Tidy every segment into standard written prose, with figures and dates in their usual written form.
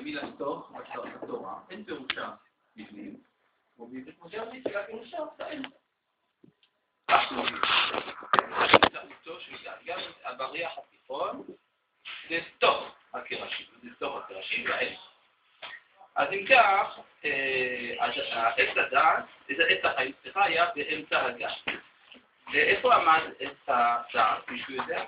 המילה תוך, בתורה, אין פירושה מבנים, ובעברית מודרנית שלה פירושה באמצע. גם הבריח התיכון זה תוך הקרשים, זה תוך הקרשים והאמצע. אז אם כך, עץ הדעת, עץ החיים, סליחה, היה באמצע הגן. איפה עמד עץ הדעת, מישהו יודע?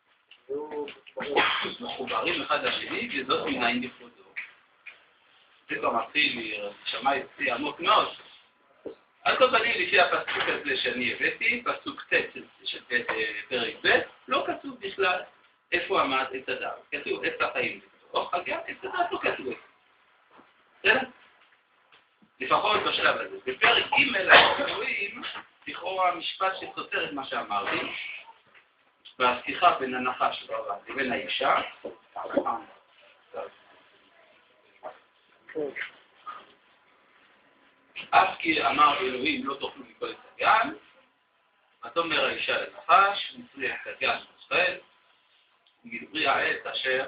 מחוברים אחד לשני, וזאת מנין נפרדו. זה כבר מתחיל להישמע אצלי עמוק מאוד. על כל פנים, לפי הפסוק הזה שאני הבאתי, פסוק ט' של פרק ב', לא כתוב בכלל איפה עמד עץ הדעת. כתוב עץ החיים בתוך הגן, עץ הדעת לא כתוב. בסדר? לפחות בשלב הזה. בפרק ג' אנחנו רואים לכאורה משפט שסותר את מה שאמרתי, והשיחה בין הנחש לבין האישה. אף כי אמר אלוהים לא תאכלו מכל עץ הגן, ותאמר האישה לנחש, מפרי עץ הגן ושחל, ומפרי העץ אשר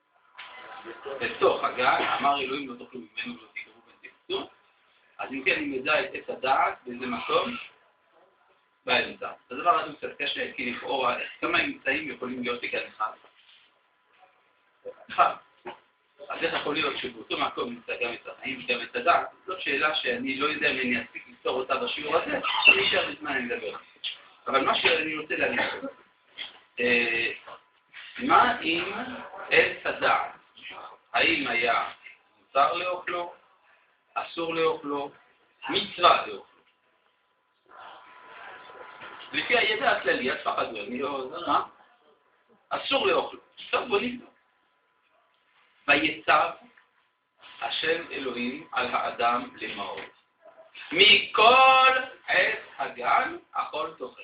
בתוך הגן, אמר אלוהים לא תאכלו ממנו ולא תקרבו ותקצו. אז אם כן, אני מדע את עץ הדעת באיזה מקום באמצע. הדבר הזה קצת קשה, כי לכאורה כמה אמצעים יכולים להיות בגן אחד. אז איך יכול להיות שבאותו מקום נמצא גם את החיים וגם את הדעת? זאת שאלה שאני לא יודע אם אני אספיק לפתור אותה בשיעור הזה, אני אשאר בזמן אני מדבר. אבל מה שאני רוצה להגיד, מה אם עץ הדעת? האם היה מותר לאוכלו, אסור לאוכלו, מצווה לאוכלו? לפי הידע הכללי, אז פחדו, אני לא יודע מה? אסור לאוכלו. טוב, בוא נבדוק. ויצב השם אלוהים על האדם לאמור, מכל עץ הגן אכול תאכל.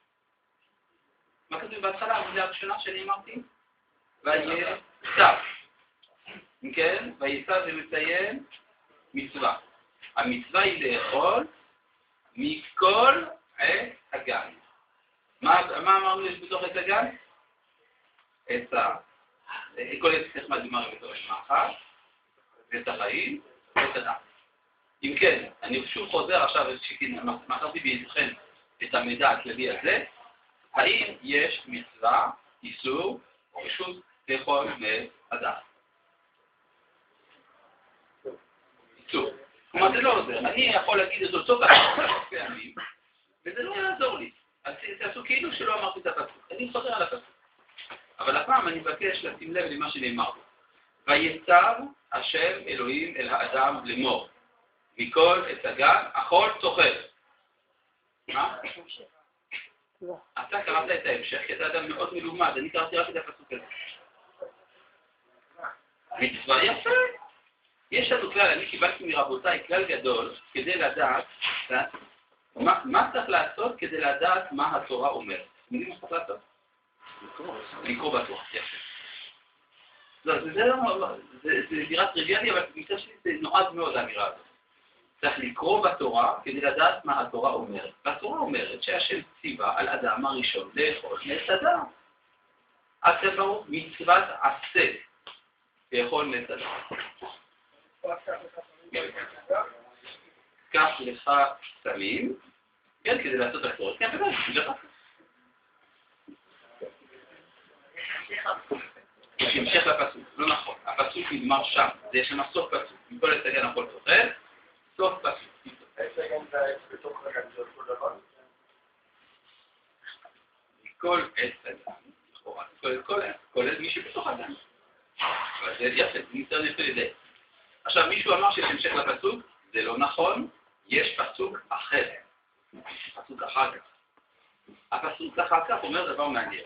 מה כתוב בהתחלה? המילה הראשונה שאני אמרתי? ויצב. כן? ויצב זה מציין מצווה. המצווה היא לאכול מכל עץ הגן. מה אמרנו יש בתוך עץ הגן? כל עץ נחמד גמר בתור שמה אחת, ואת החיים, ואת הדעת. אם כן, אני שוב חוזר עכשיו, מכרתי בידכם את המידע הכללי הזה, האם יש מצווה, איסור, או רשות לאכול מהדעת? איסור. כלומר, זה לא עוזר. אני יכול להגיד את אותו כמה פעמים, וזה לא יעזור לי. אז תעשו כאילו שלא אמרתי את הפסוק. אני חוזר על הפסוק. אבל הפעם אני מבקש לשים לב למה שנאמר בו. ויצב השם אלוהים אל האדם לאמור, מכל עץ הגן אכול תאכל. מה? אתה קראת את ההמשך, כי אתה אדם מאוד מלומד, אני קראתי רק את הפסוק הזה. מצווה יפה. יש לנו כלל, אני קיבלתי מרבותיי כלל גדול כדי לדעת מה צריך לעשות כדי לדעת מה התורה אומרת. אתם יודעים מה צריך לעשות? לקרוא בתורה, יפה. זה נראה טריוויאלי, אבל מצד שלי זה נועד מאוד האמירה הזאת. צריך לקרוא בתורה כדי לדעת מה התורה אומרת. והתורה אומרת שהשם ציווה על אדם הראשון לאכול מעץ הדעת. אז זה ברור, מצוות עשה לאכול מעץ הדעת. קח לך סמים, כן, כדי לעשות הקטורת. כן, בוודאי, זה לך. יש המשך לפסוק, לא נכון, הפסוק נגמר שם, זה יש שם סוף פסוק, מכל עץ הגן הכל תאכל, סוף פסוק. עץ הגן זה בתוך הגן, זה אותו דבר? מכל עץ הגן, לכאורה, כל עץ מישהו בתוך הגן. אבל זה יפה, זה ניתן לפי לזה. עכשיו, מישהו אמר שיש המשך לפסוק, זה לא נכון, יש פסוק אחר, פסוק אחר כך. הפסוק אחר כך אומר דבר מעניין.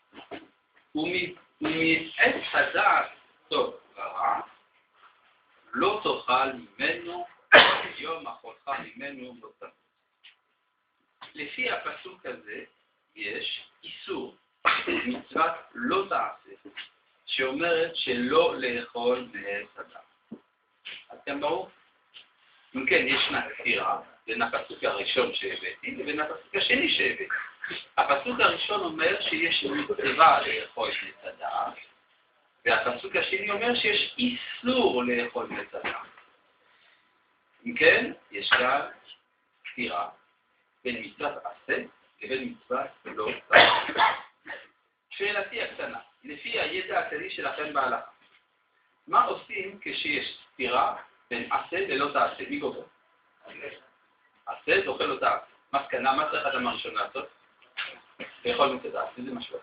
ומעץ הדעת טוב ורע, לא תאכל ממנו, יום אכולך ממנו לא תמות. לפי הפסוק הזה יש איסור, מצוות לא תעשה, שאומרת שלא לאכול מעץ הדעת. אז כאן ברור? אם כן, ישנה סתירה בין הפסוק הראשון שהבאתי לבין הפסוק השני שהבאתי. הפסוק הראשון אומר שיש מצווה לאכול מעץ הדעת, והפסוק השני אומר שיש איסור לאכול מעץ הדעת. אם כן, יש כאן סתירה בין מצוות עשה לבין מצוות לא תעשה. שאלתי הקטנה, לפי הידע הכללי שלכם בהלכה, מה עושים כשיש סתירה בין עשה ללא תעשה? מי גובר? עשה זוכה לא תעשה. מסקנה, מה צריך אדם הראשון לעשות? לאכול מעץ הדעת, איזה משהו.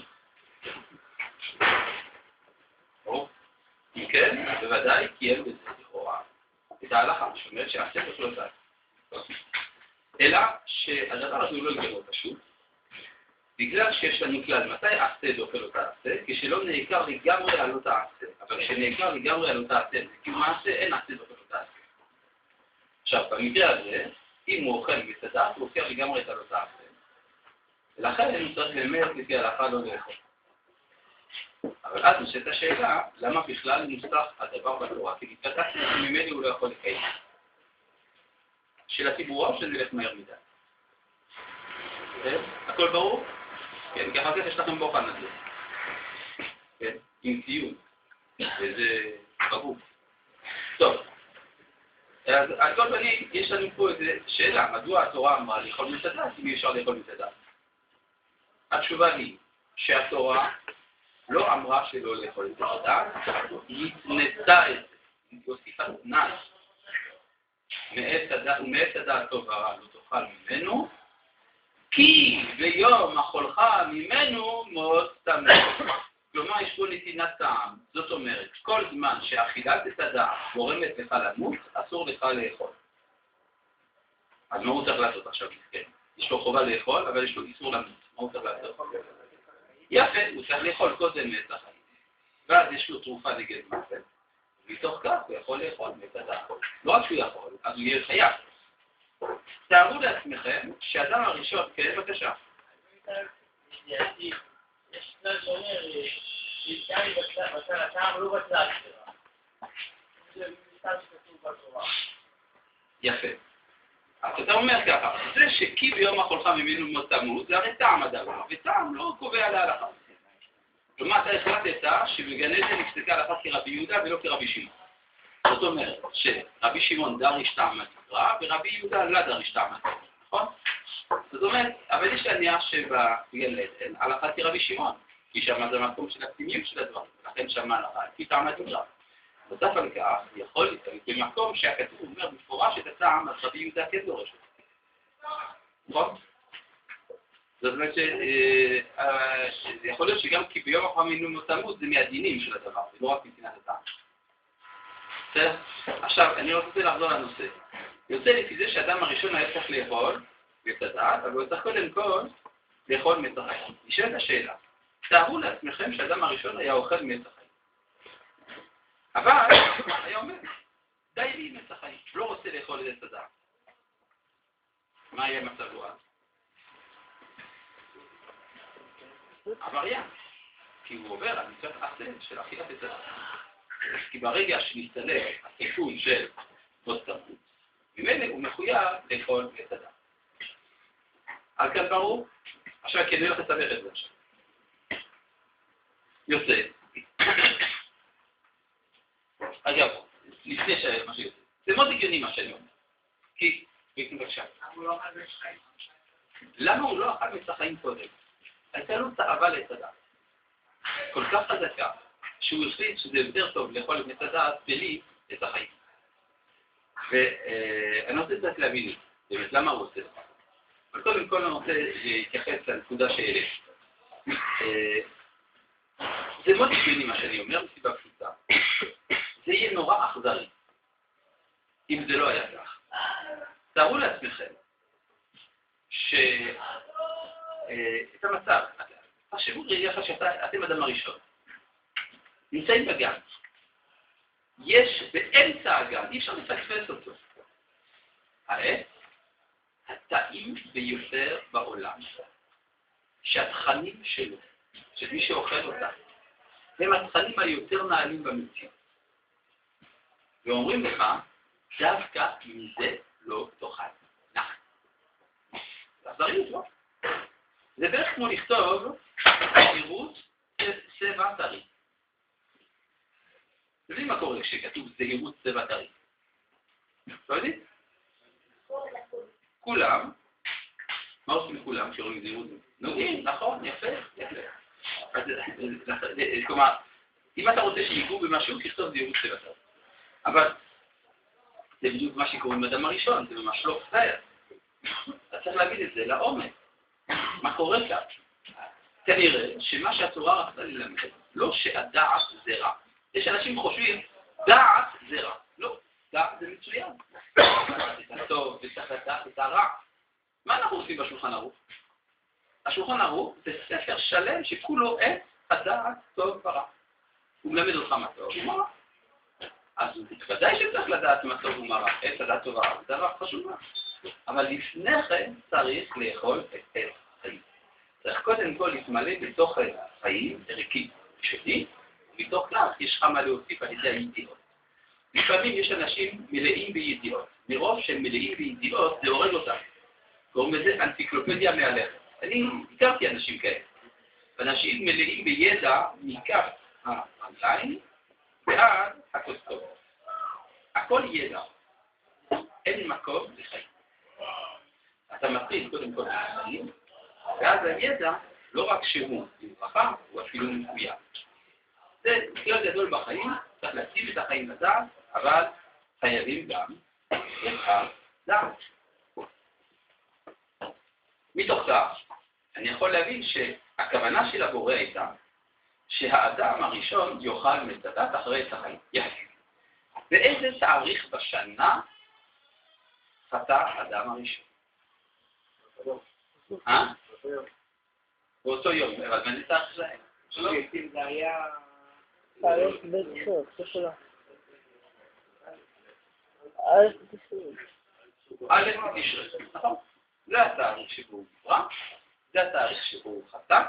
אם כן, בוודאי קיים בזה לכאורה את ההלכה, שאומרת שעשה זוכה לא תעשה. אלא שהדבר הזה הוא לא לגמרי פשוט, בגלל שיש לנו כלל, מתי עשה זוכה לא תעשה? כשלא נעקר לגמרי על לא תעשה. אבל כשנעקר לגמרי על לא תעשה, כי מעשה אין עשה זוכה לא תעשה. עכשיו, במקרה הזה, אם הוא אוכל מעץ הדעת, הוא עוקר לגמרי את הלא תעשה. ולכן הוא צריך באמת לפי ההלכה לא לאכול. אבל אז נשאלת השאלה, למה בכלל מוסך הדבר בתורה? כי נתפתח ממני הוא לא יכול לקיים. שאלתי ברורה או שנלך מהר מדי? הכל ברור? כן, כי אחר כך יש לכם בוחן הזה. כן, עם ציון. וזה ברור. טוב. אז על כל פנים, יש לנו פה איזו שאלה, מדוע התורה אמרה לאכול מעץ הדעת אם אי אפשר לאכול מעץ הדעת? התשובה היא שהתורה לא אמרה שלא לאכול מעץ הדעת, היא התנתה את זה, היא הוסיפה תנאי. מעץ הדעת טוב ורע לא תאכל ממנו, כי ביום אכולך ממנו מאוד טמא. כלומר, יש פה נתינת טעם. זאת אומרת, כל זמן שאכילת עץ הדעת גורמת לך למות, אסור לך לאכול. אז מה הוא צריך לעשות עכשיו? כן. יש לו חובה לאכול, אבל יש לו איסור למות. מה הוא צריך לעשות? יפה, הוא צריך לאכול קודם מעץ החיים. ואז יש לו תרופה נגד מוות, ומתוך כך הוא יכול לאכול מעץ הדעת. לא רק שהוא יכול, אז הוא יהיה חייב. תארו לעצמכם שאדם הראשון, כן, בבקשה. יש כלל שאומר, גם בצל הטעם לא בצל שלה. זה מסתם שכתוב בתורה. יפה. אז אתה אומר ככה, זה שכי ביום אכולך ממנו מאוד תמות, זה הרי טעם הדבר, וטעם לא קובע להלכה. כלומר, אתה החלטת שבגן עדן נפסקה הלכה כרבי יהודה ולא כרבי שמעון. זאת אומרת שרבי שמעון דריש טעם התקרא, ורבי יהודה לא דריש טעם התקרא, נכון? זאת אומרת, אבל יש להניח שבגן עדן הלכה כרבי שמעון, כי שם זה המקום של הפנימיות של הדברים, לכן שם הלכה כי טעם התקרא. נוסף על כך, יכול להיות במקום שהכתוב אומר בפורש את הטעם, אז רבי יהודה כן דורש אותו. נכון? זאת אומרת שיכול להיות שגם כי ביום אכולך ממנו תמות זה מהדינים של הדבר, זה לא רק מבחינת הטעם. בסדר? עכשיו, אני רוצה לחזור לנושא. יוצא לפי זה שאדם הראשון היה צריך לאכול מעץ הדעת, אבל הוא צריך קודם כל לאכול מעץ החיים. נשאלת השאלה, תארו לעצמכם שאדם הראשון היה אוכל מעץ החיים. אבל היה אומר, די לי מעץ החיים, לא רוצה לאכול את עץ הדעת. מה יהיה מצבו אז? עבריין, כי הוא עובר על מצוות עשה של אכילת עץ הדעת. כי ברגע שנסתלק הסיכון של מות תמות, ממילא הוא מחויב לאכול מעץ הדעת. עד כאן ברור? עכשיו כן, אני הולך לסבר את זה עכשיו. יוצא. אגב, לפני מה שיוצא. זה מאוד הגיוני מה שאני אומר. כי, בבקשה. למה הוא לא אכל מעץ החיים קודם? הייתה לו תאווה לעץ הדעת. כל כך חזקה, שהוא החליט שזה יותר טוב לאכול מעץ הדעת בלי את החיים. ואני רוצה קצת להבין, באמת, למה הוא עושה את זה? אבל קודם כל אני רוצה להתייחס לנקודה שהעלית. זה מאוד הגיוני מה שאני אומר, מסיבה פשוטה. זה יהיה נורא אכזרי, אם זה לא היה כך. תארו לעצמכם שאת המצב, תחשבו רגע שאתם אדם הראשון, נמצאים בגן, יש באמצע הגן, אי אפשר לפספס אותו, העץ הטעים ביותר בעולם, שהתכנים שלו, של מי שאוכל אותה, הם התכנים היותר נעלים במציאות. ואומרים לך, דווקא מזה לא תאכל. נכון. זה אכזריות, לא? זה בערך כמו לכתוב עשירות צבע טרי. אתם יודעים מה קורה כשכתוב זהירות צבע טרי? לא יודעים? כולם, מה עושים לכולם כשרואים זהירות? נוגעים, נכון, יפה, יפה. כלומר, אם אתה רוצה שיגעו במשהו, תכתוב זהירות צבע טרי. אבל זה בדיוק מה שקורה עם אדם הראשון, זה ממש לא פייר. אתה צריך להגיד את זה לעומק. מה קורה כאן? כנראה שמה שהתורה רצתה ללמד, לא שהדעת זה רע. יש אנשים חושבים, דעת זה רע. לא, דעת זה מצוין. את הטוב וצריך לדעת את הרע. מה אנחנו עושים בשולחן ערוך? השולחן ערוך זה ספר שלם שכולו את הדעת טוב ורע. הוא מלמד אותך מה טוב ומה רע. אז ודאי שצריך לדעת מה טוב ומה רע. את הדעת טוב ורע זה דבר חשוב מאוד. אבל לפני כן צריך לאכול את החיים. צריך קודם כל להתמלא בתוך החיים, ערכי שלי, ומתוך כך יש לך מה להוסיף על ידי הידיעות. לפעמים יש אנשים מלאים בידיעות. מרוב שהם מלאים בידיעות, זה הורג אותם. קוראים לזה אנציקלופדיה מהלכת. אני הכרתי אנשים כאלה. אנשים מלאים בידע מכף הרגליים ועד הכוסות. הכל ידע. אין מקום לחיים. אתה מתחיל קודם כל לחיים, ואז הידע, לא רק שהוא מברכה, הוא אפילו מחויב. זה מקרה גדול בחיים, צריך להציב את החיים לדעת, אבל חייבים גם את הדעת. מתוך כך, אני יכול להבין שהכוונה של הבורא הייתה שהאדם הראשון יאכל מצדת אחרי את החיים. יחד. באיזה תאריך בשנה חטא האדם הראשון? באותו יום, אבל מה נצטרך להם? זה היה... תאריך בית סוף, זה שלו. א' תשרי, נכון? זה התאריך שבו הוא נברא, זה התאריך שבו הוא חטא,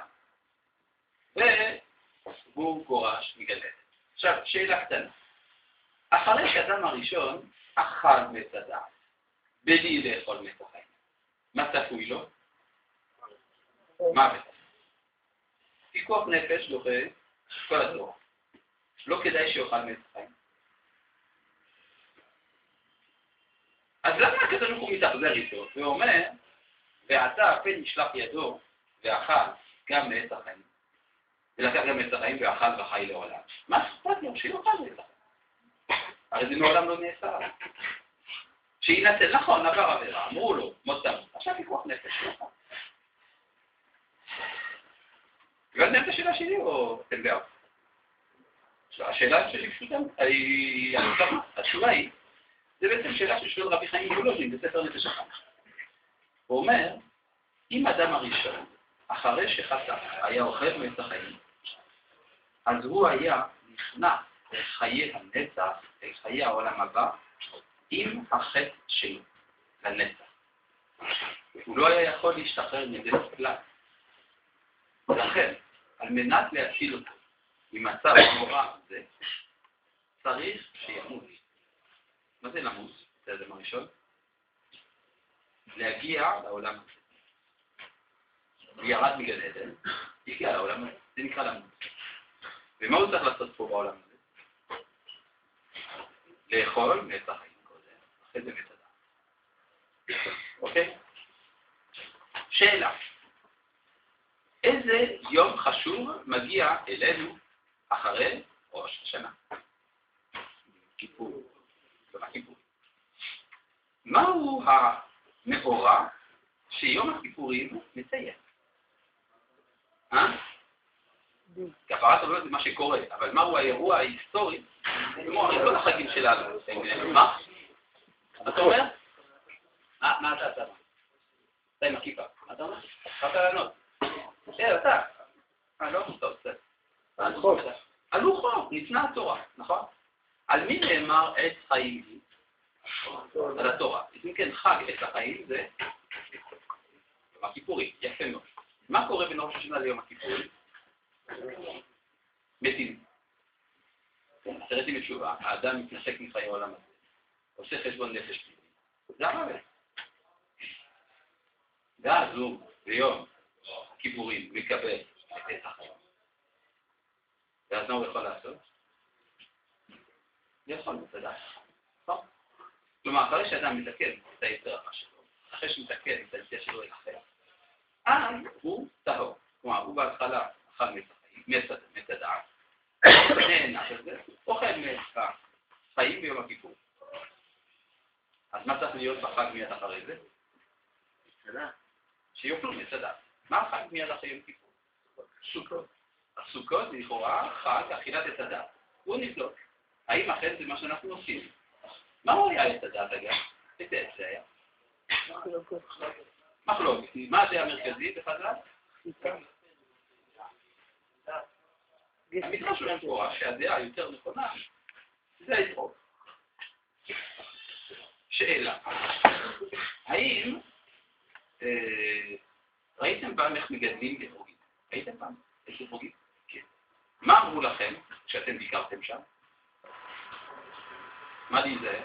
והוא גורש מגן עדן. עכשיו, שאלה קטנה. אחרי שאדם הראשון אכל מצדה, בלי לאכול מצחיים, מה צפוי לו? מוות. פיקוח נפש דוחה כל התורה. לא כדאי שיאכל מצחיים. אז למה הקדוש ברוך הוא מתאכזר איתו? ואומר, ועתה הפן נשלח ידו ואכל גם מעץ החיים. ולקח גם מעץ החיים ואכל וחי לעולם. מה אכפת לו? שיאכל מעץ החיים. הרי זה מעולם לא נעשה. שינצל, נכון, עבר עבירה, אמרו לו, מות תמות. עכשיו פיקוח נפש. הבנתם את השאלה שלי או אתם בעד? השאלה שלי פשוטה, התשובה היא, זה בעצם שאלה ששואל רבי חיים וולוז'ין בספר נפש החיים. הוא אומר, אם אדם הראשון, אחרי שחטא, היה אוכל מעץ החיים, אז הוא היה נכנע לחיי הנצח, לחיי העולם הבא, עם החטא שלו, לנצח. הוא לא היה יכול להשתחרר מזה כלל. לכן, על מנת להציל אותו ממצב נורא הזה, צריך שימות. מה זה למות? זה האדם הראשון? להגיע לעולם הזה. הוא ירד מגן עדן, הגיע לעולם הזה, זה נקרא למות. ומה הוא צריך לעשות פה בעולם הזה? לאכול מעץ החיים קודם, אחרי זה מצדה. אוקיי? שאלה. איזה יום חשוב מגיע אלינו אחרי ראש השנה? כיפור. מהו המאורע שיום הכיפורים מציין? כפרת עולמות זה מה שקורה, אבל מהו האירוע ההיסטורי? כמו הרי כל החגים שלנו. מה? אתה אומר? מה אתה אומר? אתה עם הכיפה. מה אתה אומר? אתה לענות. אתה. לא, טוב, זה. הלוחות, ניתנה התורה, נכון? על מי נאמר עץ חיים היא? על התורה. אם כן, חג עץ החיים זה יום הכיפורים, יפה מאוד. מה קורה בין ראש השנה ליום הכיפורים? מתים. תראיתי בתשובה, האדם מתנשק מחיי העולם הזה, עושה חשבון נפש פנימי. זה המוות. ואז הוא ביום הכיפורים מקבל את עץ החיים. ואז מה הוא יכול לעשות? לאכול מצדה. נכון? כלומר, אחרי שאדם מתקן את היתר הרע שלו, אחרי שמתקן את היתר שלו אחר, אז הוא טהור. כלומר, הוא בהתחלה אכל מצדה, נהנה של זה, אוכל חיים ביום הכיפור. אז מה צריך להיות בחג מיד אחרי זה? שיוכלו מצדה. מה החג מיד אחרי יום כיפור? סוכות. הסוכות זה לכאורה חג אכילת את הדת. הוא נבדוק. האם אכן זה מה שאנחנו עושים? מה הוא היה את הדת אגב? את זה היה? מחלוקת. מה זה המרכזי בחז"ל? המדרש הוא מפורש שהדעה היותר נכונה זה האתרוג. שאלה, האם ראיתם פעם איך מגדלים אתרוגים? ראיתם פעם איך אתרוגים? כן. מה אמרו לכם כשאתם ביקרתם שם? מה להיזהר?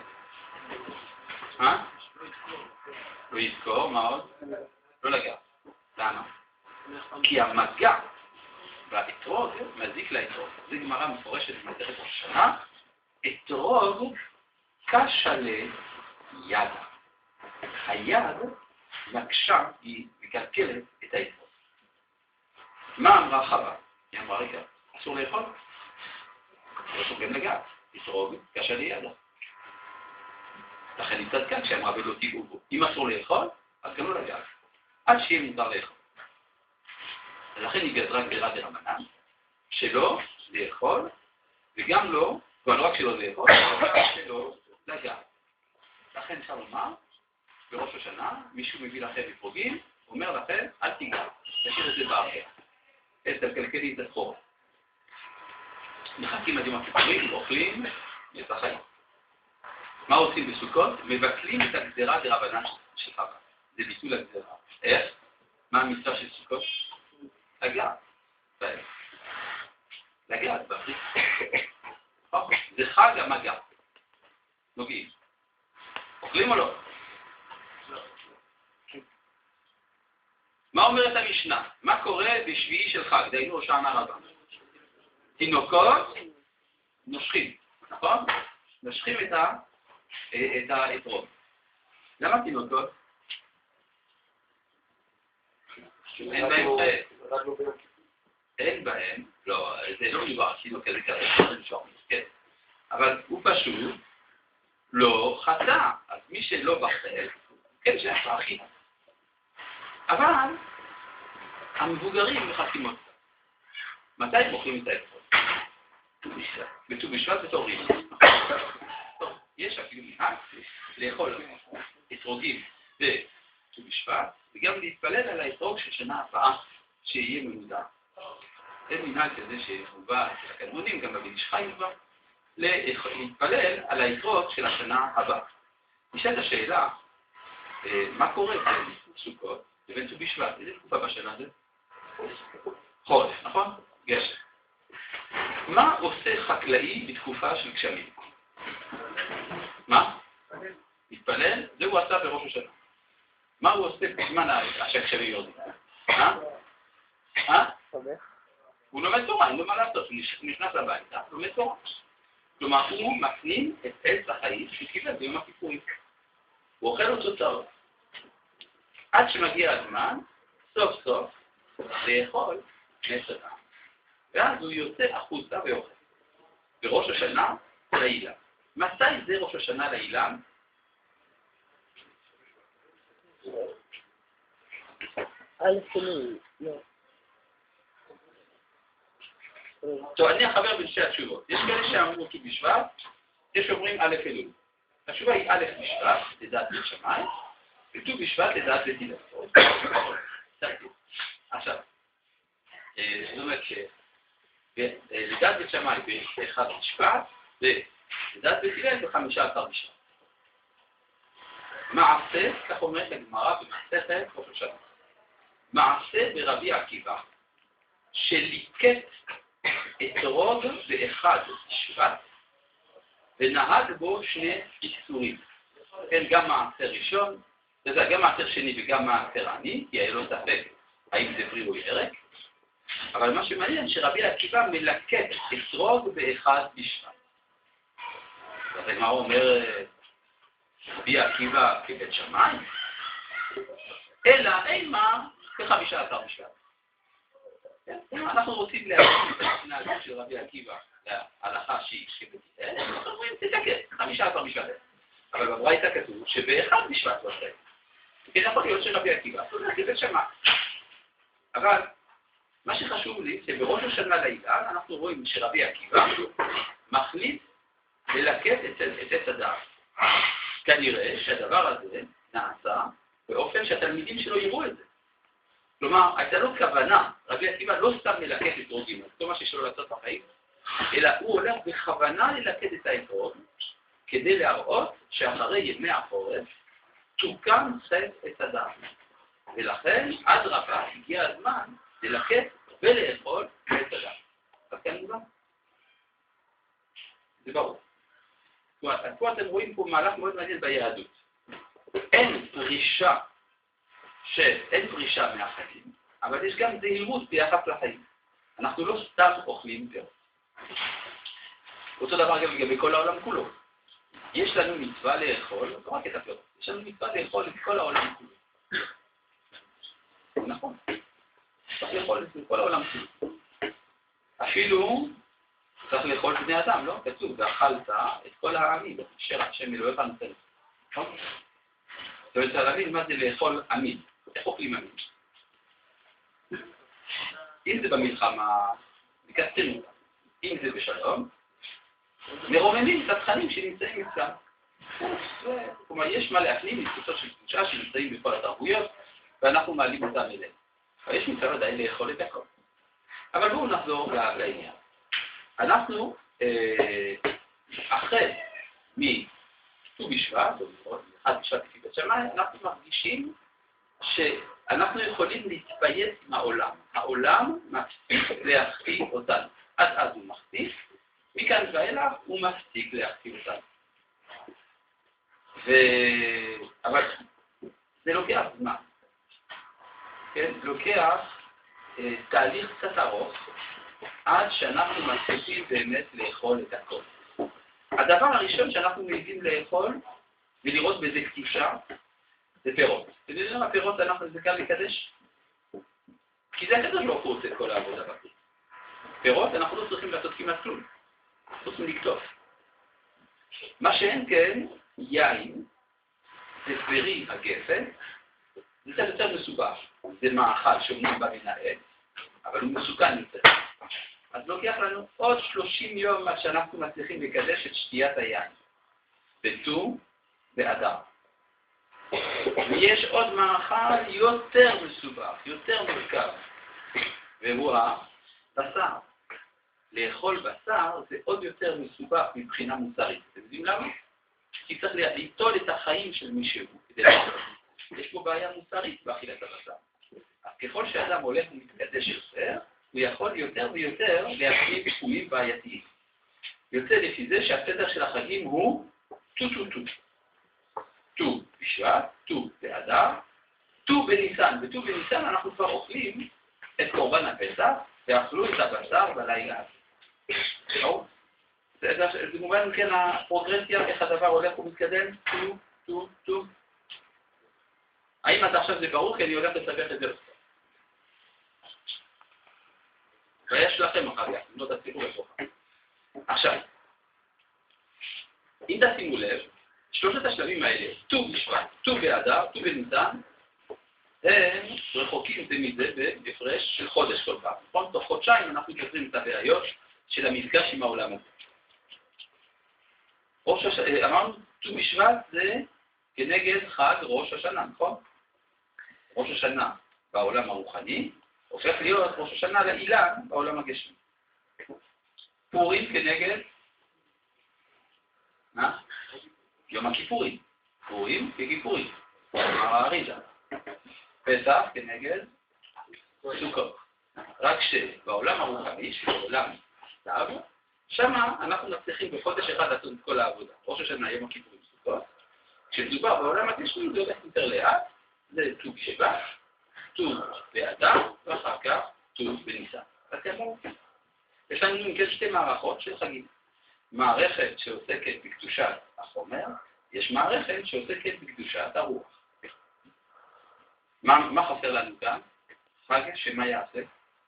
לא יזכור, מה עוד? לא לגע. למה? כי המגע והאתרוג מזיק לאתרוג. זה גמרא מפורשת במסכת ראש השנה. אתרוג כשלה ידה. היד מקשה, היא מקלקלת את האתרוג. מה אמרה חווה? היא אמרה רגע, אסור לאכול? לא אסור גם לגעת. אתרוג כשלה ידה. לכן היא צדקה כשאמרה ולא תיגעו בו. אם אסור לאכול, אז גם לא לגעת. עד שיהיה מותר לאכול. ולכן היא גזרה גזירה דרבנן, שלא לאכול, וגם לא, כבר לא רק שלא לאכול, אבל גם שלא לגעת. לכן אפשר לומר, בראש השנה, מישהו מביא לכם אתרוגים, אומר לכם, אל תיגע, תשאיר את זה בארץ. את הכלכלי את הסחורה. מחכים עד יום הכיפורים, אוכלים את החיים. מה עושים בסוכות? מבטלים את הגזירה דרבנן של חווה. זה ביטול הגזירה. איך? מה המצווה של סוכות? לגעת. לגעת בפריק. זה חג המגע. נוגעים. אוכלים או לא? מה אומרת המשנה? מה קורה בשביעי של חג? דהיינו הושענא רבה. תינוקות נושכים, נכון? נושכים את האתרוג. למה תינוקות? אין בהם חטא. אין בהם, לא, זה לא מדובר, תינוק כזה כזה, אבל הוא פשוט לא חטא. אז מי שלא בחטא, כן שייך לאכילה. אבל המבוגרים מחכים אותה. מתי הם אוכלים את האתרוג? בט"ו בשבט בתור ריב. יש אפילו מנהג לאכול אתרוגים בט"ו בשבט, וגם להתפלל על האתרוג של שנה הבאה שיהיה ממודע. זה מנהג כזה שהובא אצל הקדמונים, גם בבן איש חי הובא, להתפלל על האתרוג של השנה הבאה. נשאלת השאלה, מה קורה בין סוכות לבין ט"ו בשבט? איזה תקופה בשנה זה? חורף, נכון? גשם. מה עושה חקלאי בתקופה של גשמים? מה? מתפלל? זה הוא עשה בראש השנה. מה הוא עושה בזמן שהגשמים יורדים? הוא לומד תורה, אין לו מה לעשות, הוא נכנס הביתה, הוא לומד תורה. כלומר, הוא מפנים את עץ החיים שקיבל ביום הכיפורים. הוא אוכל לו תוצאות. עד שמגיע הזמן, סוף סוף, לאכול מצדה. ואז הוא יוצא החוצה ואוכל. בראש השנה לאילן. מתי זה ראש השנה לאילן? טוב, אני החבר בין שתי התשובות. יש כאלה שאמרו ט"ו בשבט, יש שאומרים א' אלול. התשובה היא א' בשבט, לדעת בית שמאי, וט"ו בשבט לדעת בית הלל. עכשיו, זאת אומרת שלדעת בית שמאי ב1 בשבט, ולדעת בית הלל ב15 בשבט. מעשה, כך אומרת הגמרא במסכת ראש השנה. מעשה ברבי עקיבא, שליקט אתרוג באחד בשבט, ונהג בו שני איסורים. כן, גם מעשר ראשון, גם מעשר שני וגם מעשר עני, כי היה לו ספק האם זה פרי או ירק. אבל מה שמעניין שרבי עקיבא מלקט אתרוג באחד בשבט. אז הגמרא אומר, רבי עקיבא כבית שמאי, אלא אימה כ15 משפט. אם אנחנו רוצים להבין את ההתנהגות של רבי עקיבא להלכה שהיא כבית הלל, אנחנו אומרים, תתקן, 15 משפט. אבל בברייתא כתוב שבאחד משפט לא עושה. כן, יכול להיות שרבי עקיבא, זה אומר כבית שמאי. אבל מה שחשוב לי, שבראש השנה לאילן אנחנו רואים שרבי עקיבא מחליט ללקט את עץ הדעת. כנראה שהדבר הזה נעשה באופן שהתלמידים שלו יראו את זה. כלומר, הייתה לו כוונה, רבי עקיבא לא סתם מלקט את רוגים, אז כל מה שיש לו לעשות בחיים, אלא הוא הולך בכוונה ללקט את האתרוג, כדי להראות שאחרי ימי החורף תוקם חטא עץ הדעת. ולכן, עד רבה, הגיע הזמן ללקט ולאכול עץ הדעת. אז כן מובן? זה ברור. פה אתם רואים פה מהלך מאוד מעניין ביהדות. אין פרישה מהחיים, אבל יש גם זהירות ביחס לחיים. אנחנו לא סתם אוכלים פירות. אותו דבר גם בכל העולם כולו. יש לנו מצווה לאכול, לא רק את הפירות, יש לנו מצווה לאכול את כל העולם כולו. נכון. צריך לאכול את כל העולם כולו. אפילו צריך לאכול בני אדם, לא? כתוב, ואכלת את כל העמים, אשר השם אלוהיך נותן. נכון? אתה רוצה להבין מה זה לאכול עמים. איך אוכלים עמים? אם זה במלחמה, מקצרים אותם. אם זה בשלום, מרוממים את התכנים שנמצאים אצלם. כלומר, יש מה להפנים מתפוצות של קדושה שנמצאים בכל התרבויות, ואנחנו מעלים אותם אליהם. אבל יש מצב עדיין לאכול את הכל. אבל בואו נחזור לעניין. אנחנו, אחרי מט"ו בשבט, או אחד בשבט לפי בית שמאי, אנחנו מרגישים שאנחנו יכולים להתפייס עם העולם. העולם מפסיק להכתיב אותנו. עד אז הוא מכתיב, מכאן ואילך הוא מפסיק להכתיב אותנו. אבל זה לוקח זמן. כן? לוקח תהליך קצת ארוך, עד שאנחנו מפסיקים באמת לאכול את הכל. הדבר הראשון שאנחנו מגיעים לאכול ולראות בזה קדושה, זה פירות. אתם יודעים מה פירות זה קל לקדש? כי זה הקדוש ברוך הוא עושה את כל העבודה בכלל. פירות אנחנו לא צריכים לעשות כמעט כלום. צריכים לקטוף. מה שאין כן, יין, זה פרי הגפן, זה קצת יותר מסובך. זה מאכל שאומרים בא מן העץ, אבל הוא מסוכן יותר. אז לוקח לנו עוד 30 יום עד שאנחנו מצליחים לקדש את שתיית היין. בט"ו באדר. ויש עוד מאכל יותר מסובך, יותר מורכב, והוא הבשר. לאכול בשר זה עוד יותר מסובך מבחינה מוסרית. אתם יודעים למה? כי צריך ליטול את החיים של מישהו. יש פה בעיה מוסרית באכילת הבשר. אז ככל שאדם הולך ומתקדש יותר, הוא יכול יותר ויותר להפעיל תחומים בעייתיים. יוצא לפי זה שהסדר של החגים הוא ט"ו. ט"ו בשבט, ט"ו באדר, ט"ו בניסן. בט"ו בניסן אנחנו כבר אוכלים את קורבן הפסח, ואכלו את הבשר בלילה הזה. זה מובן כן הפרוגרסיה, איך הדבר הולך ומתקדם, ט"ו. האם עד עכשיו זה ברור? כי אני הולך לסבך את זה לסוף. ויש לכם אחר כך, אם לא תצליחו לסוף. עכשיו, אם תשימו לב, שלושת השלבים האלה, ט"ו בשבט, ט"ו באדר, ט"ו בניסן, הם רחוקים זה מזה בהפרש של חודש כל פעם. נכון? תוך חודשיים אנחנו פותרים את הבעיות של המפגש עם העולם הזה. אמרנו, ט"ו בשבט זה כנגד חג ראש השנה, נכון? ראש השנה בעולם הרוחני הופך להיות ראש השנה לאילן בעולם הגשמי. פורים כנגד יום הכיפורים. פורים ככיפורים. אמר האריז"ל. פסח כנגד סוכות. רק שבעולם הרוחני, שבעולם סתיו, שמה אנחנו מצליחים בחודש אחד לעשות את כל העבודה. ראש השנה, יום הכיפורים, סוכות. כשמדובר בעולם הגשמי זה הולך יותר לאט, זה ט"ו בשבט, ט"ו באדר, ואחר כך ט"ו בניסן. אז כאמור, יש לנו מכן שתי מערכות של חגים. מערכת שעוסקת בקדושת החומר, יש מערכת שעוסקת בקדושת הרוח. מה חסר לנו כאן? חג שמה יעשה?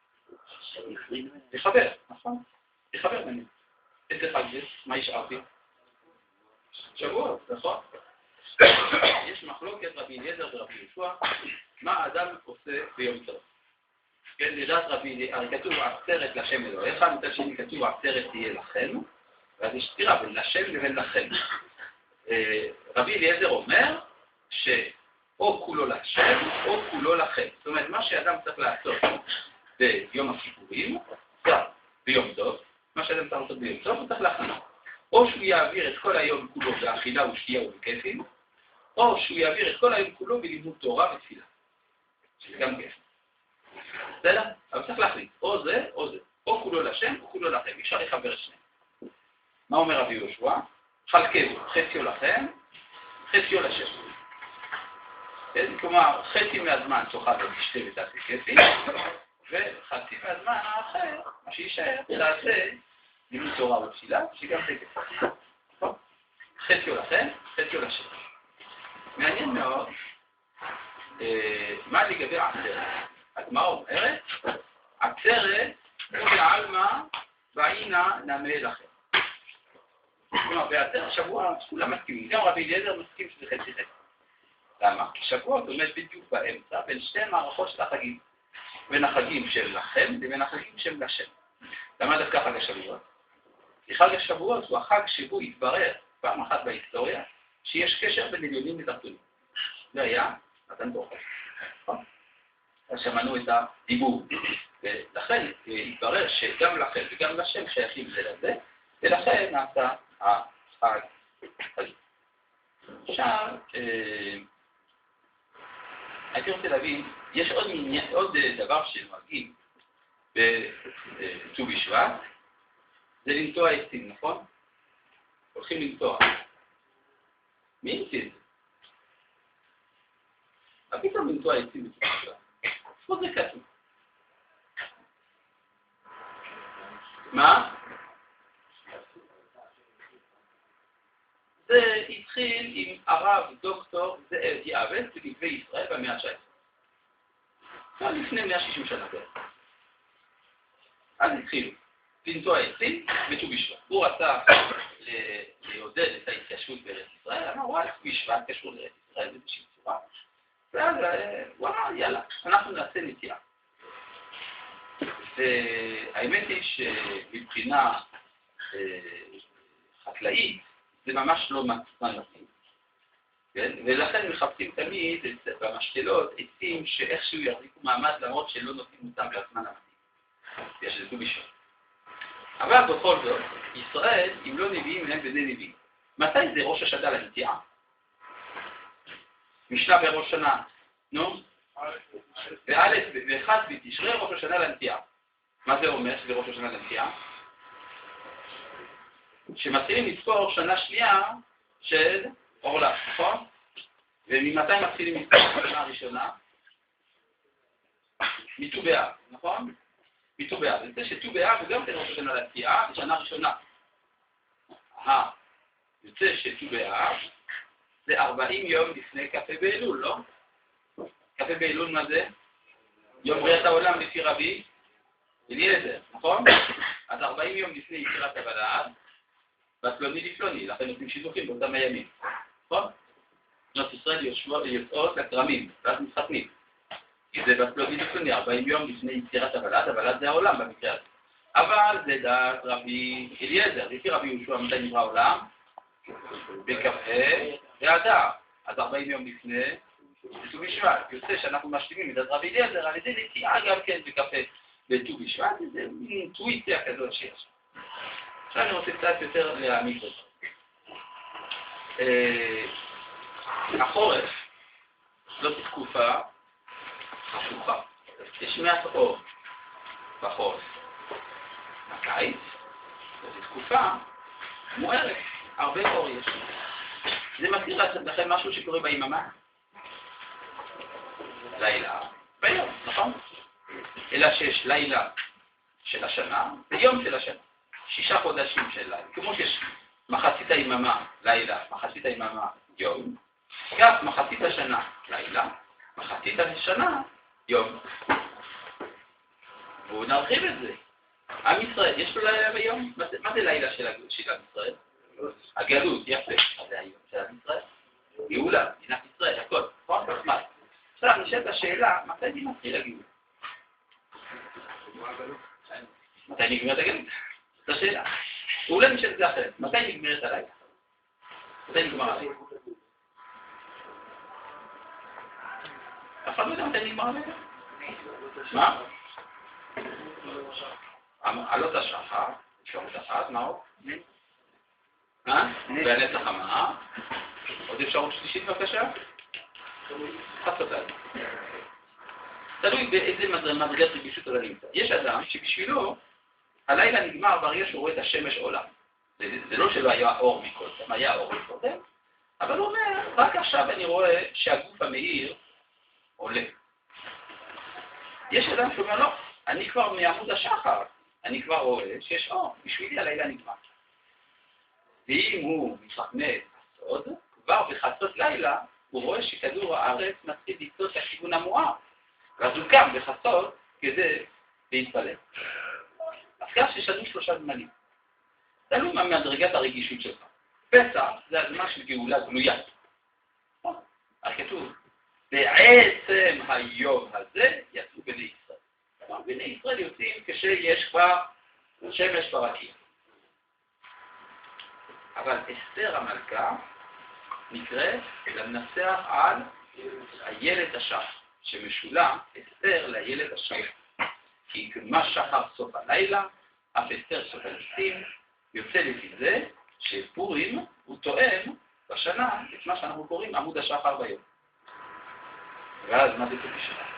יחבר, נכון? יחבר ביניהם. איזה חג זה? מה השארתי? שבועות, נכון? יש מחלוקת רבי אליעזר ורבי יהושע, מה האדם עושה ביום טוב. כן, לדעת רבי, הרי כתוב עצרת לשם אלוהיך, מצד שני כתוב עצרת תהיה לכם, ואז יש סתירה בין לשם לבין לכם. רבי אליעזר אומר שאו כולו לשם או כולו לכם. זאת אומרת, מה שאדם צריך לעשות ביום הכיפורים, ביום טוב, מה שאדם צריך לעשות ביום טוב, הוא צריך להכין. או שהוא יעביר את כל היום כולו באכילה ושתייה ובכיפים, או שהוא יעביר את כל היום כולו בלימוד תורה ותפילה. שזה גם כיף. בסדר? אבל צריך להחליט, או זה או זה. או כולו לשם או כולו לכם. אפשר לחבר את שניהם. מה אומר רבי יהושע? חלקו, חציו לכם, חציו לשם. כלומר, חצי מהזמן תאכל ותשתה ותעשה כיפים, וחצי מהזמן האחר, מה שישאר, תעשה לימוד תורה ותפילה, שגם זה כיפים. חציו לכם, חציו לשם. מעניין מאוד, מה לגבי עצרת? הגמרא אומרת, עצרת הוא לעלמא בעינה נמה לכם. כלומר, בעצרת שבוע כולם מסכימים, גם רבי אליעזר מסכים שזה חצי חצי. למה? כי שבוע עומד בדיוק באמצע בין שתי מערכות של החגים. בין החגים של לכם לבין החגים של לשם. למה דווקא חג השבועות? כי חג השבועות הוא החג שבו התברר פעם אחת בהיסטוריה שיש קשר בין עליונים לתחתונים. זה היה מתן תורה. אז שמענו את הדיבור. ולכן התברר שגם לכם וגם לשם שייכים זה לזה, ולכן נעשה החג הזה. עכשיו, הייתי רוצה להבין, יש עוד דבר שנוהגים בט"ו בשבט, זה לנטוע עצים, נכון? הולכים לנטוע. מי המציא את זה? מה פתאום לנטוע עצים בט"ו בשבט? איפה זה כתוב? מה? זה התחיל עם הרב דוקטור זאב יעבץ בגבי ישראל במאה ה-19. לפני 160 שנה בערך. אז התחילו לנטוע עצים בט"ו בשבט. הוא רצה לעודד את ההתיישבות בארץ ישראל, אמר, וואלה, ט"ו בשבט קשור לארץ ישראל באיזושהי צורה. ואז הוא אמר, יאללה, אנחנו נעשה נטיעה. והאמת היא שמבחינה חקלאית, זה ממש לא זמן מתאים. ולכן מחפשים תמיד במשתלות עצים שאיכשהו יחזיקו מעמד למרות שלא נותנים אותם בזמן המתאים. יש לזה ט"ו בשבט. אבל בכל זאת, ישראל, אם לא נביאים, הם בני נביאים. מתי זה ראש השנה לנטיעה? משנה בראש שנה, נו? ואחד בתשרי ראש השנה לנטיעה. מה זה אומר שזה ראש השנה לנטיעה? שמתחילים לספור שנה שנייה של עורלה, נכון? וממתי מתחילים לספור שנה הראשונה? מט"ו באב, נכון? מט"ו באב. זה שט"ו באב וגם כן ראש השנה לנטיעה, זה שנה ראשונה. יוצא שט"ו באב זה 40 יום לפני כ"ה באלול, לא? כ"ה באלול מה זה? יום בריאת העולם לפי רבי אליעזר, נכון? אז 40 יום לפני יצירת הוולד, בפלוני לפלוני, לכן נותנים שידוכים באותם הימים, נכון? בנות ישראל יוצאות לכרמים, ואז מתחתנים. כי זה בפלוני לפלוני, 40 יום לפני יצירת הוולד, הוולד זה העולם במקרה הזה. אבל זה דעת רבי אליעזר, לפי רבי יהושע מתי נברא העולם? בכ"ה באדר, אז 40 יום לפני, בט"ו בשבט. יוצא שאנחנו משלימים את דעת רבי אליעזר, על ידי נטיעה גם כן בכ"ה בט"ו בשבט, זה מין אינטואיציה כזאת שיש. עכשיו אני רוצה קצת יותר להעמיק את זה. החורף זאת תקופה חשוכה. יש מעט אור בחורף. הקיץ זאת תקופה מוארת, הרבה אור יש. זה מזכיר לכם משהו שקורה ביממה? לילה ביום, נכון? אלא שיש לילה של השנה ויום של השנה. 6 חודשים של לילה. כמו שיש מחצית היממה לילה, מחצית היממה יום, גם מחצית השנה לילה, מחצית השנה יום. בואו נרחיב את זה. עם ישראל, יש לו לילה ויום? מה זה לילה של עם ישראל? הגלות, יפה. מה זה היום של עם ישראל? גאולה, מדינת ישראל, הכל. עכשיו נשאלת השאלה, מתי אני מתחיל הגאולה? מתי נגמרת הגלות? זאת השאלה. אולי נשאלת את זה אחרת. מתי נגמרת הלילה? מתי נגמר הלילה? אף אחד לא יודע מתי נגמר הלילה? מה? עלות השחר, אפשרות אחת, מה עוד? והנצח חמה. עוד אפשרות שלישית בבקשה? חצות לילה. תלוי באיזה מדרגת רגישות הוא נמצא. יש אדם שבשבילו הלילה נגמר ברגע שהוא רואה את השמש עולה. זה לא שלא היה אור מקודם, היה אור מקודם, אבל הוא אומר, רק עכשיו אני רואה שהגוף המאיר עולה. יש אדם שאומר, לא, אני כבר מעמוד השחר, אני כבר רואה שיש אור, בשבילי הלילה נגמר. ואם הוא מתחמד בסוד, כבר בחצות לילה, הוא רואה שכדור הארץ מתחיל לצאת לכיוון המואר. ואז הוא קם בחצות כדי להתפלל. אז כך שיש לנו 3 זמנים. תלוי מה מדרגת הרגישות שלך. פסח זה הזמן של גאולה גלויה. אז כתוב, בעצם היום הזה יצאו בני ישראל. כלומר, בני ישראל יוצאים כשיש כבר שמש ברקיע. אבל אסתר המלכה נקראת למנסח על הילד השחר, שמשולה אסתר לילד השחר. כי מה שחר סוף הלילה, אף אסתר סוף הניסים, יוצא לפי זה שפורים הוא תואם בשנה את מה שאנחנו קוראים עמוד השחר ביום. ואז מה זה ט"ו בשבט?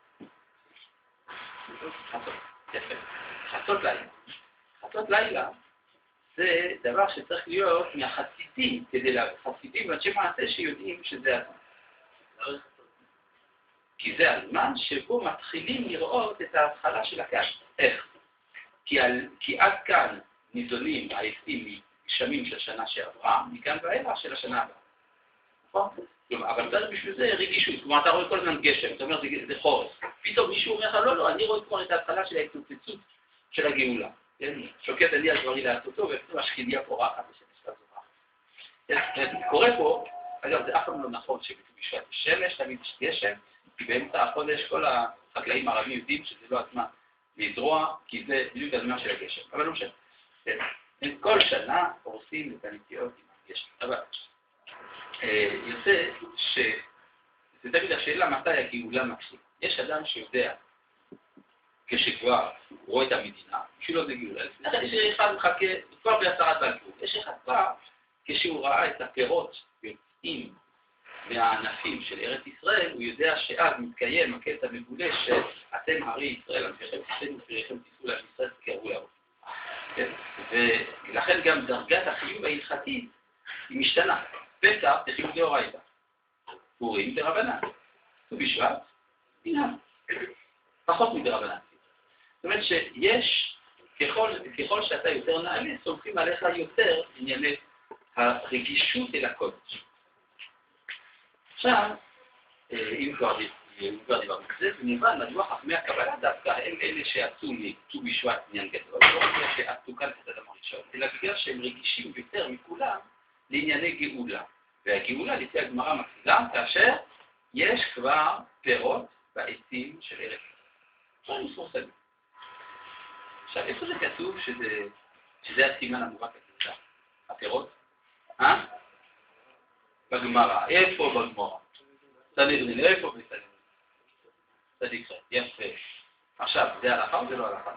חצות, יפה. חצות לילה. חצות לילה זה דבר שצריך להיות מהחסידים, חסידים ואנשי מעשה שיודעים שזה הזמן. כי זה הזמן שבו מתחילים לראות את ההתחלה של הקו. איך? כי עד כאן ניזונים העצים מגשמים של שנה שעברה, מכאן ואילך של השנה הבאה. נכון? אבל צריך בשביל זה רגישות. כלומר, אתה רואה כל הזמן גשם, אתה אומר זה חורף. פתאום מישהו אומר לך, לא, אני רואה כבר את ההתחלה של ההתנוצצות של הגאולה. שוקד עלי על דברי לעשותו, ופתאום השכיליה פורחת ושמש תזורח. קורה פה, אגב, זה אף פעם לא נכון שבט"ו בשבט יש שמש, תמיד יש גשם, כי באמצע החודש כל החקלאים הערבים יודעים שזה לא הזמן לזרוע, כי זה בדיוק הזמן של הגשם. אבל לא משנה. כל שנה הורסים את הנטיעות עם הגשם. אבל יוצא שזה תמיד השאלה מתי הגאולה מתחילה. יש אדם שיודע כשכבר רואה את המדינה, בשבילו זה גאולה. יש אחד מחכה כבר בהצהרת בלפור. יש אחד כבר כשהוא ראה את הפירות יוצאים מהענפים של ארץ ישראל, הוא יודע שאז מתקיים הקטע המגולה שאתם הרי ישראל, אנשיכם תיתנו ופריכם תיתנו לעם ישראל תקראו להראות. ולכן גם דרגת החיוב ההלכתית היא משתנה. פסח זה חיוב דאורייתא. פורים דרבנן. ט"ו בשבט, הנה. פחות מדרבנן. זאת אומרת שיש, ככל שאתה יותר נעלה, סומכים עליך יותר ענייני הרגישות אל הקודש. עכשיו, אם כבר דיברנו על זה, זה נבן מדוע חכמי הקבלה דווקא הם אלה שעשו מט"ו בשבט עניין גדול, לא רק שעשו כאן את האדם הראשון, אלא בגלל שהם רגישים יותר מכולם לענייני גאולה. והגאולה לפי הגמרא מתחילה כאשר יש כבר פירות בעצים של ארץ. עכשיו מפורסם. עכשיו, איפה זה כתוב שזה הסימן המובהק הגאולה? הפירות? בגמרא. איפה בגמרא? סנהדרין, איפה בסנהדרין? צדיק ח', יפה. עכשיו, זה הלכה או זה לא הלכה?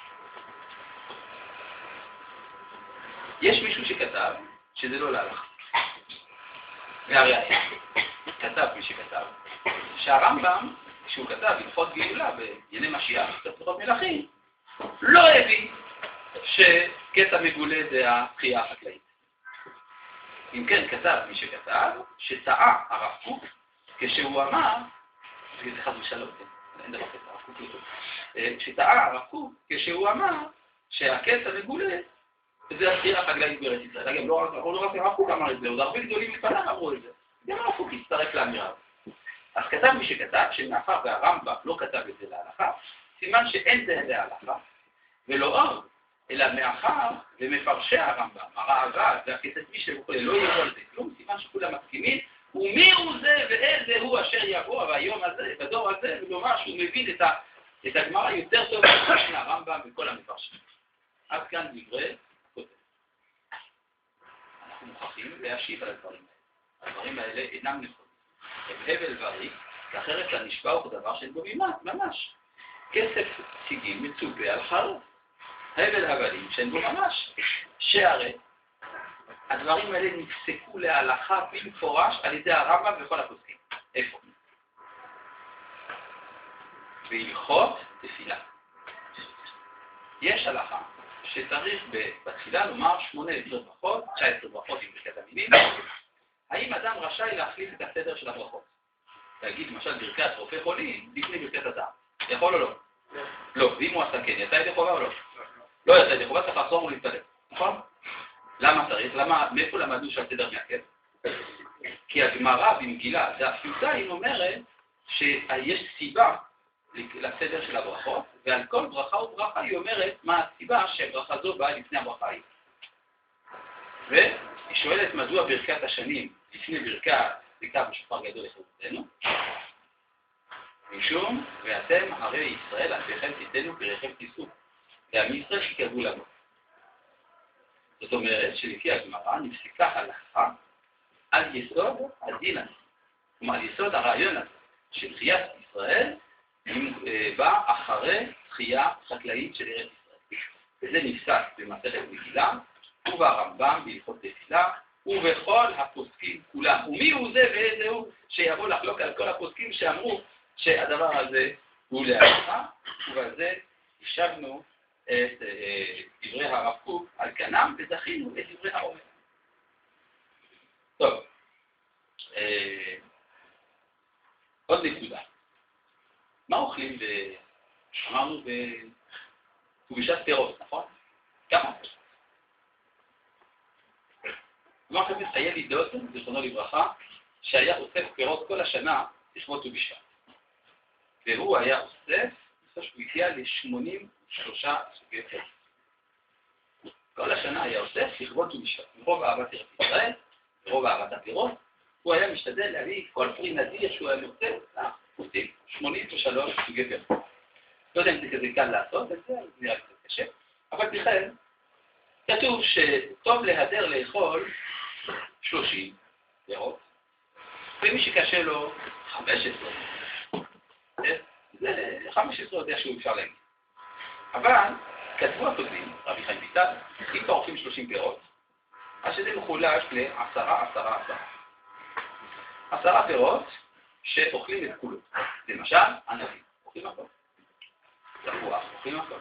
יש מישהו שכתב שזה לא להלכה. והראיה, כתב מי שכתב, שהרמב"ם, כשהוא כתב הלכות גאולה בענייני משיח, הלכות מלכים, לא הבין שקטע מגולה זה התחייה החקלאית. אם כן, כתב מי שכתב, שטעה הרב קוק, כשהוא אמר, זה חס ושלום, אין דבר כזה, הרב קוק לא טוב, שטעה הרב קוק, כשהוא אמר שהקטע מגולה וזה הסתירה חקלאית בארץ ישראל. אגב, לא רק הרב קוק אמר את זה, עוד הרבה גדולים לפניו אמרו את זה. גם הרב קוק הצטרף לאמירה. אז כתב מי שכתב, שמאחר והרמב"ם לא כתב את זה להלכה, סימן שאין זה להלכה, ולא עוד, אלא מאחר ומפרשי הרמב"ם, הראב"ד והכתת מי שכולל לא יבוא על זה כלום, סימן שכולם מסכימים, ומי הוא זה ואיזה הוא אשר יבוא ביום הזה, בדור הזה, ולומר שהוא מבין את הגמרא יותר טוב מהרמב"ם וכל המפרשים. עד כאן דברי כותב. אנחנו מוכרחים להשיב על הדברים האלה. הדברים האלה אינם נכונים. הבל וריק, אחרת הנשבע הוא דבר שאין בו ממש. כסף ציגים מצופה על חרב. הבל הבלים שאין בו ממש. שהרי הדברים האלה נפסקו להלכה במפורש על ידי הרמב"ם וכל הפוסקים. איפה? בהלכות תפילה. יש הלכה שצריך בתחילה לומר 18 ברכות, 19 ברכות עם ברכת המילים. האם אדם רשאי להחליף את הסדר של הברכות? להגיד למשל ברכת רופא חולים לפני ברכת אדם. יכול או לא? לא. ואם הוא עשה כן, יצא ידי חובה או לא? לא יצא ידי חובה, צריך לחזור ולהתפלל. נכון? למה צריך? מאיפה למדו שהסדר מעכב? כי הגמרא במגילה, דף י"ז אומרת שיש סיבה לסדר של הברכות, ועל כל ברכה וברכה היא אומרת מה הסיבה שהברכה זו באה לפני הברכה היא. והיא שואלת מדוע ברכת השנים לפני ברכת בשופר גדול לחברתנו? משום, ואתם הרי ישראל עליכם תיתנו פריכם תישאו, לעמי ישראל שיקרבו לנו. זאת אומרת שלפי הגמרא נפסקה הלכה על יסוד הדין הזה, כלומר על יסוד הרעיון הזה, שתחיית ישראל בא אחרי תחייה חקלאית של ארץ ישראל. וזה נפסק במסכת מגילה, וברמב"ם בהלכות תפילה, ובכל הפוסקים כולם. ומי הוא זה ואיזה הוא שיבוא לחלוק על כל הפוסקים שאמרו שהדבר הזה הוא להלכה, ובעל זה השבנו את דברי הרב קוק על כנם ודחינו את דברי העומר. טוב, עוד נקודה. מה אוכלים אמרנו בט"ו פירות, נכון? כמה? אמר חבר חייל עידות, זיכרונו לברכה, שהיה אוסף פירות כל השנה לכבוד ט"ו בשבט. והוא היה אוסף, שהוא הגיע ל-83 סוגי פירות. כל השנה היה אוסף לכבוד ט"ו בשבט. מרוב אהבת ארץ ישראל, מרוב אהבת הפירות, הוא היה משתדל להביא כל פרי נדיר שהוא היה אוסף, עושים 83 סוגי פירות. לא יודע אם זה כזה קל לעשות את זה, זה נראה קצת קשה, אבל בכלל, כתוב שטוב להדר לאכול 30 פירות, ומי שקשה לו 15. זה 15 יודע שהוא אפשר להגיד. אבל כתבו הטובים, רבי חיים ויטל, אם כבר אוכלים 30 פירות, אז שזה מחולש ל10. 10 פירות שאוכלים את כולו. למשל, ענבים, אוכלים הכל. תפוח, אוכלים הכל.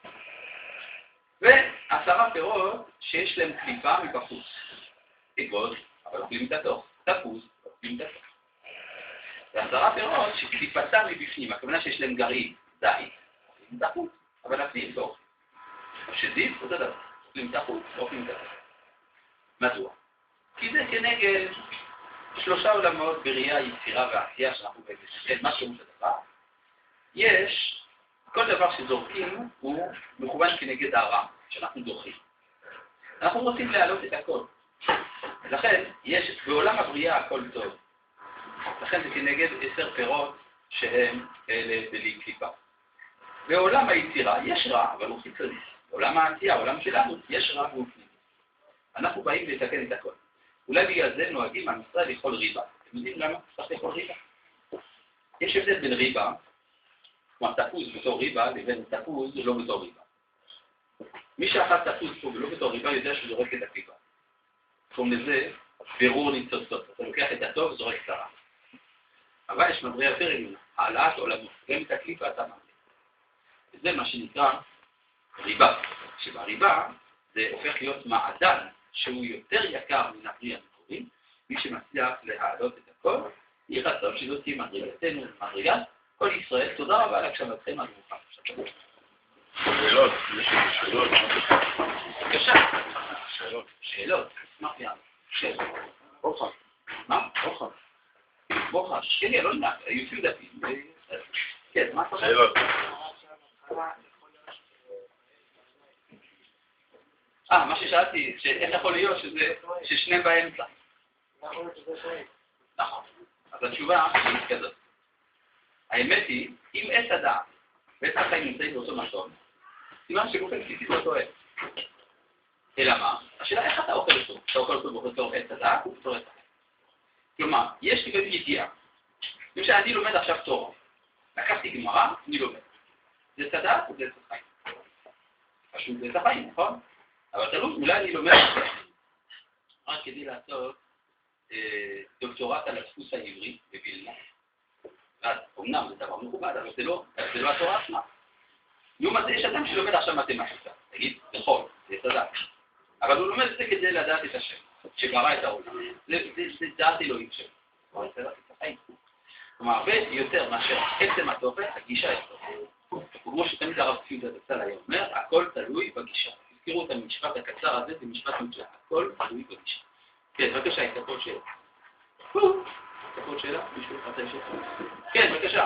ו10 פירות שיש להם קליפה מבחוץ. אגוז, אבל אוכלים את התוך. תפוז, אוכלים את התוך. ו10 פירות שקליפתם מבפנים, הכוונה שיש להם גרעין, זית, אוכלים את החוץ, אבל הפנים לא אוכלים. שזיף, אותו דבר, אוכלים את החוץ, לא אוכלים את התוך. מדוע? כי זה כנגד 3 עולמות בראייה, יצירה ועשייה שאנחנו בגלל מה שהוא את הדבר. יש, כל דבר שזורקים הוא מכוון כנגד הרע שאנחנו דוחים. אנחנו רוצים להעלות את הכל. לכן יש, בעולם הבריאה הכל טוב. לכן זה כנגד 10 פירות שהם אלה בלי קליפה. בעולם היצירה יש רע, אבל הוא חיצוני. בעולם העשייה, העולם שלנו, יש רע והוא פנימי. אנחנו באים לתקן את הכל. אולי בגלל זה נוהגים עם ישראל לאכול ריבה. אתם יודעים למה צריך לאכול ריבה? יש הבדל בין ריבה, כמו תפוז בתור ריבה, לבין תפוז לא בתור ריבה. מי שאכל תפוז פה ולא בתור ריבה יודע שהוא זורק את הקליפה. קוראים לזה בירור ניצוצות. אתה לוקח את הטוב וזורק את הרע. אבל יש מדרגה יותר עליונה, העלאת עולמות. גם את הקליפה אתה מעלה. וזה מה שנקרא ריבה. שבריבה זה הופך להיות מעדן שהוא יותר יקר מן הפרי המקורי. מי שמצליח להעלות את הכל, יהיה רצון שזאת תהיה מדרגתנו ומדרגת כל ישראל. תודה רבה על הקשבתכם הברוכה. שאלות, יש שאלות. בבקשה. שאלות. מה פיין? שאלות. בוחש. מה? בוחש. בוחש. כן, לא נדע. יופיו דפים. כן, מה אתה אומר? שאלות. מה ששאלתי, איך יכול להיות ששניהם באמצע? נכון. אז התשובה היא כזאת. האמת היא, אם עץ הדעת ועץ החיים נמצאים באותו מקום, סימן שגופן בסיסי באותו עץ. אלא מה? השאלה איך אתה אוכל אותו? אתה אוכל אותו בתור עץ הדעת או בתור עץ החיים? כלומר, יש לי באמת ידיעה. למשל, אני לומד עכשיו תורה. לקחתי גמרא, אני לומד. זה עץ הדעת או זה עץ החיים? פשוט זה עץ החיים, נכון? אבל תלוי, אולי אני לומד רק כדי לעשות דוקטורט על הדפוס העברי בווילנה. ואז, אומנם זה דבר מכובד, אבל זה לא התורה עצמה. לעומת זה, יש אדם שלומד עכשיו מתמטיקה, תגיד, נכון, זה צדק. אבל הוא לומד את זה כדי לדעת את השם, שברא את העולם. זה דעת אלוהים שלו. הוא רוצה לדעת את החיים. כלומר, הרבה יותר מאשר עצם התוכן, הגישה אצלו. וכמו שתמיד הרב ציודה בצל היום אומר, הכל תלוי בגישה. תזכירו את המשפט הקצר הזה, זה משפט נפלא. הכל תלוי בגישה. כן, בבקשה, הייתה פה שאלה. הייתה פה שאלה? מישהו רוצה לשאלה? כן, בבקשה.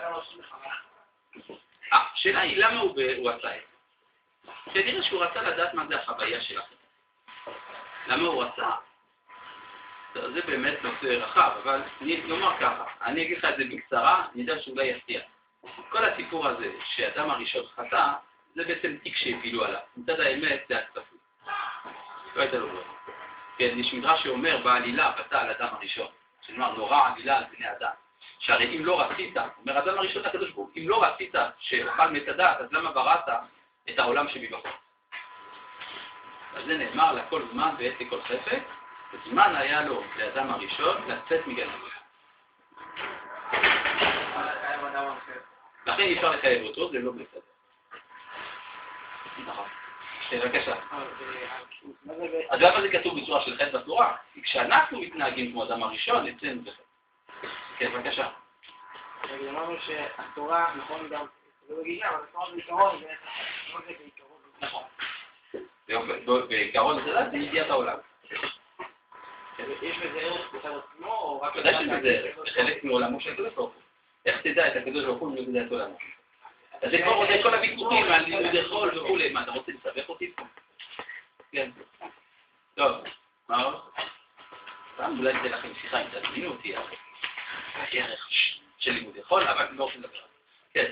השאלה היא למה הוא עשה את זה. כנראה שהוא רצה לדעת מה זה החוויה שלכם. למה הוא רצה? זה באמת נושא רחב, אבל אני אומר ככה, אני אגיד לך את זה בקצרה, אני יודע שאולי יפתיע. כל הסיפור הזה שאדם הראשון חטא, זה בעצם תיק שהפילו עליו. מצד האמת זה הצטפות. לא הייתה לו לא. כן, יש מדרש שאומר בעלילה בתה על אדם הראשון. שנאמר נורא עלילה על בני אדם. שהרי אם לא רצית, אומר אדם הראשון הקדוש ברוך הוא, אם לא רצית שאוכל מת הדעת, אז למה בראת את העולם שמבחוץ? אז זה נאמר לכל זמן ועת לכל חפץ, וזמן היה לו לאדם הראשון לצאת מגן עדן. לכן אי אפשר לחייב אותו, זה לא בסדר. נכון. בבקשה. אז למה זה כתוב בצורה של חטא בתורה? כי כשאנחנו מתנהגים כמו אדם הראשון, אצלנו זה חטא. כן, בבקשה. אמרנו שהתורה, נכון גם, זה לא גישה, אבל התורה בעיקרון זה לא זה בעיקרון. נכון. בעיקרון זה ידיעת העולם. יש בזה ערך בצד עצמו, או רק... ודאי שיש בזה ערך, זה חלק מעולמו של הקדוש ברוך הוא. איך תדע את הקדוש ברוך הוא ולא תדע את עולמו? אז זה כבר רוצה כל הוויכוחים על לימודי חול וכולי. מה, אתה רוצה לסבך אותי פה? כן. טוב, מה עוד? פעם אולי זה לכם שיחה אם תזמינו אותי על הערך של לימודי חול, אבל לא הולכים לדבר. כן.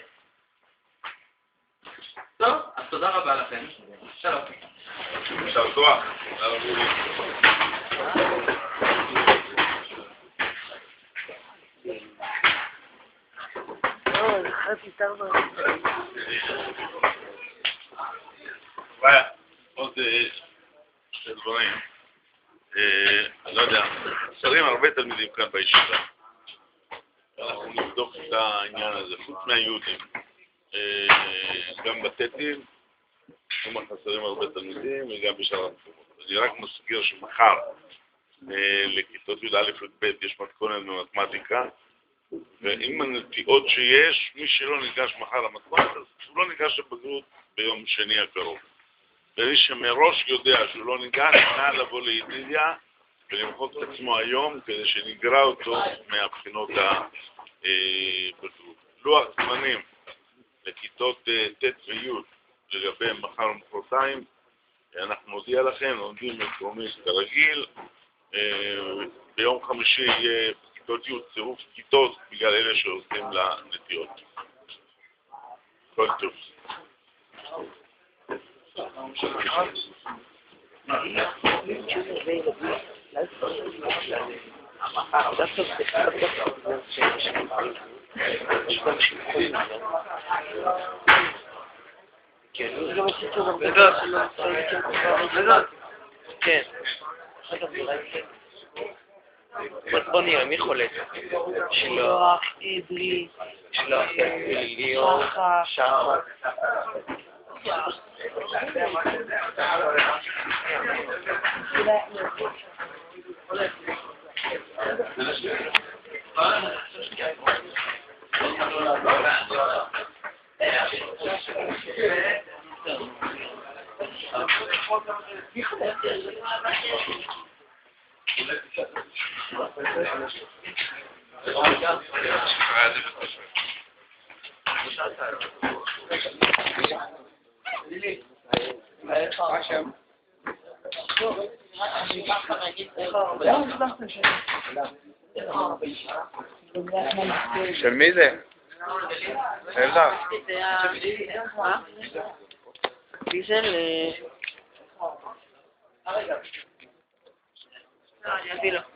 טוב, אז תודה רבה לכם. שלום. יישר כוח. עוד שתי דברים. לא יודע, שרים הרבה תלמידים כאן בישיבה. אנחנו נבדוק את העניין הזה, חוץ מהיהודים. גם בטטים, גם חסרים הרבה תלמידים וגם בשאר המקומות. אני רק מזכיר שמחר לכיתות י"א י"ב יש מתכונת במתמטיקה, ועם הנטיעות שיש, מי שלא ניגש מחר למתכונת, אז הוא לא ניגש לבגרות ביום שני הקרוב. ומי שמראש יודע שהוא לא ניגש, נא לבוא לידידיה ולמחוק את עצמו היום כדי שנגרע אותו מהבחינות הבגרות. לוח זמנים לכיתות ט' וי' לגבי מחר ומחרתיים, אנחנו נודיע לכם, עומדים עקרונית כרגיל. ביום חמישי יהיה בכיתות י' צירוף כיתות בגלל אלה שעושים לנטיעות. כל טוב. כן. בוא נראה, מי חולק? שלוח, אידלי, שלוח, ליאור, שחר. של מי זה? אלדר. דיזל... אני אביא לו.